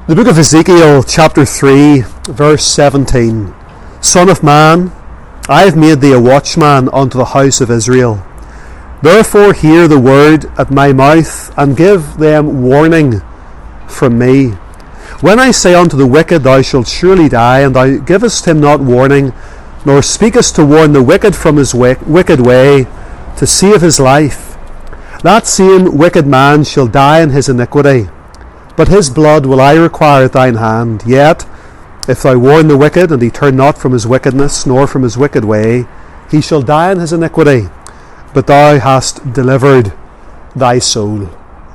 The book of Ezekiel, chapter 3, verse 17. Son of man, I have made thee a watchman unto the house of Israel. Therefore hear the word at my mouth, and give them warning from me. When I say unto the wicked, thou shalt surely die, and thou givest him not warning, nor speakest to warn the wicked from his wicked way, to save his life, that same wicked man shall die in his iniquity. But his blood will I require at thine hand. Yet, if thou warn the wicked, and he turn not from his wickedness, nor from his wicked way, he shall die in his iniquity, but thou hast delivered thy soul.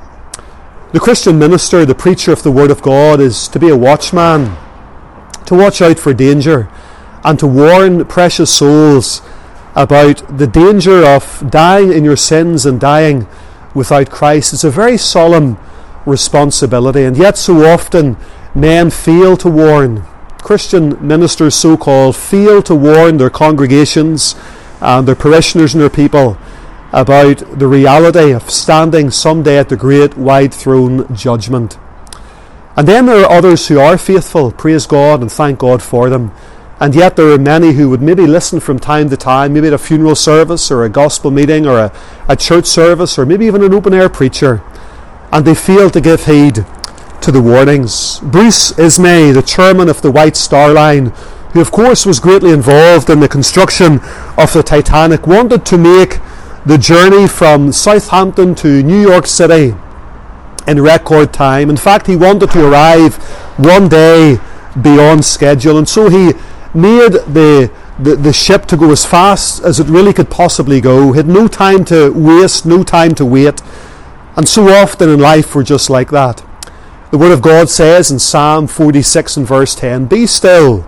The Christian minister, the preacher of the Word of God, is to be a watchman, to watch out for danger, and to warn precious souls about the danger of dying in your sins and dying without Christ. It's a very solemn responsibility, and yet so often men fail to warn. Christian ministers, so-called, fail to warn their congregations and their parishioners and their people about the reality of standing someday at the great white throne judgment. And then there are others who are faithful, praise God and thank God for them, and yet there are many who would maybe listen from time to time, maybe at a funeral service or a gospel meeting or a church service or maybe even an open-air preacher, and they fail to give heed to the warnings. Bruce Ismay, the chairman of the White Star Line, who of course was greatly involved in the construction of the Titanic, wanted to make the journey from Southampton to New York City in record time. In fact, he wanted to arrive one day beyond schedule, and so he made the ship to go as fast as it really could possibly go. He had no time to waste, no time to wait. And so often in life we're just like that. The Word of God says in Psalm 46 and verse 10, Be still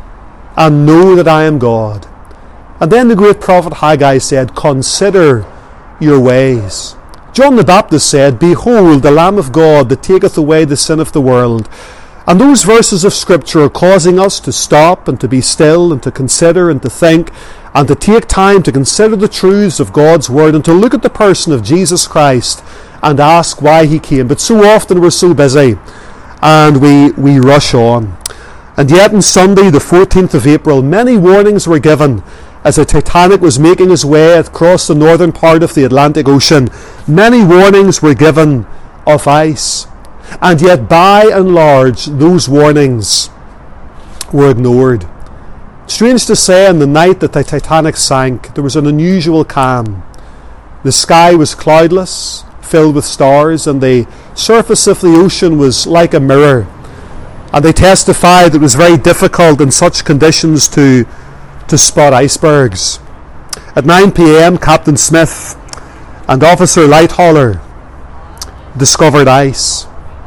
and know that I am God. And then the great prophet Haggai said, Consider your ways. John the Baptist said, Behold the Lamb of God that taketh away the sin of the world. And those verses of Scripture are causing us to stop and to be still and to consider and to think and to take time to consider the truths of God's Word and to look at the person of Jesus Christ and ask why He came. But so often we're so busy and we rush on. And yet on Sunday, the 14th of April, many warnings were given as the Titanic was making its way across the northern part of the Atlantic Ocean. Many warnings were given of ice. And yet by and large those warnings were ignored. Strange to say, on the night that the Titanic sank, there was an unusual calm. The sky was cloudless, filled with stars, and the surface of the ocean was like a mirror. And they testified that it was very difficult in such conditions to spot icebergs. At 9 p.m, Captain Smith and Officer Lighthaller discovered ice.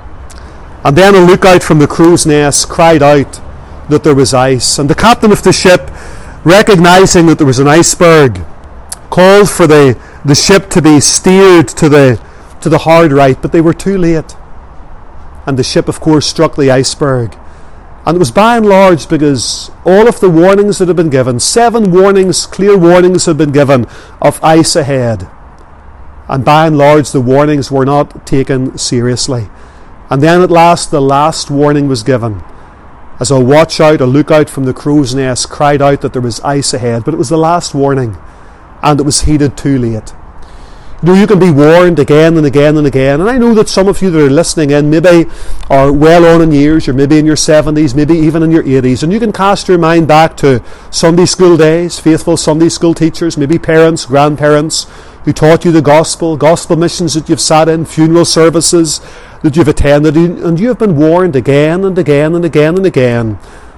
And then a lookout from the crow's nest cried out that there was ice. And the captain of the ship, recognizing that there was an iceberg, called for the ship to be steered to the hard right, but they were too late. And the ship, of course, struck the iceberg. And it was by and large because all of the warnings that had been given, 7 warnings, clear warnings had been given of ice ahead. And by and large the warnings were not taken seriously. And then at last the last warning was given, as a watch out, a lookout from the crow's nest cried out that there was ice ahead. But it was the last warning, and it was heeded too late. You know, you can be warned again and again and again. And I know that some of you that are listening in maybe are well on in years, you're maybe in your 70s, maybe even in your 80s, and you can cast your mind back to Sunday school days, faithful Sunday school teachers, maybe parents, grandparents who taught you the gospel missions that you've sat in, funeral services that you've attended, and you have been warned again and again and again and again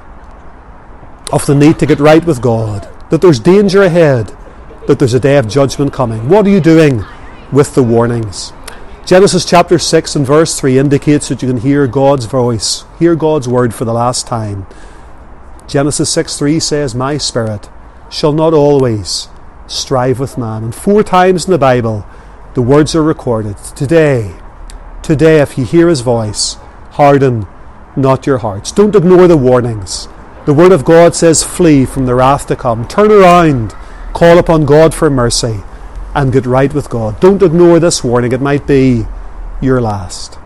of the need to get right with God, that there's danger ahead, that there's a day of judgment coming. What are you doing with the warnings? Genesis chapter 6 and verse 3 indicates that you can hear God's voice, hear God's word for the last time. Genesis 6:3 says, My spirit shall not always strive with man. And 4 times in the Bible the words are recorded. Today, if you hear His voice, harden not your hearts. Don't ignore the warnings. The Word of God says, flee from the wrath to come. Turn around, call upon God for mercy, and get right with God. Don't ignore this warning. It might be your last.